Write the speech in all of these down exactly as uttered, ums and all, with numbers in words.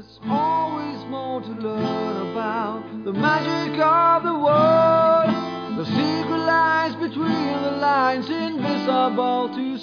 There's always more to learn about the magic of the world. The secret lies between the lines, invisible to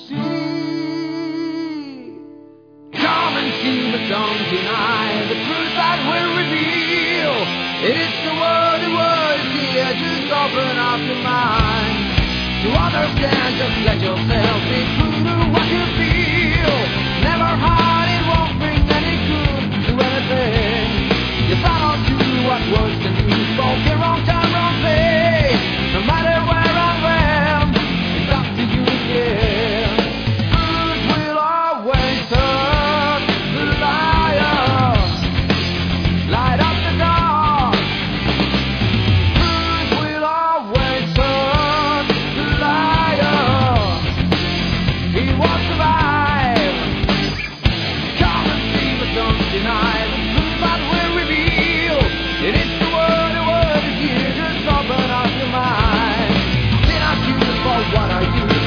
see. Come and see, but don't deny the truth that will reveal. It's the word, the word is here. Just open up your mind to understand. Just let yourself be true to what you feel. Never hide, it won't bring any good to anything. You follow to what works and you spoke in wrong time, wrong place. No matter where or when, it's up to you again. Truth will always hurt the liar. Light up the dark. Truth will always hurt the liar. He won't survive. Come and see, but don't deny the truth that will reveal. It is the word, the word is here. Just open up your mind. Then I choose for what are you?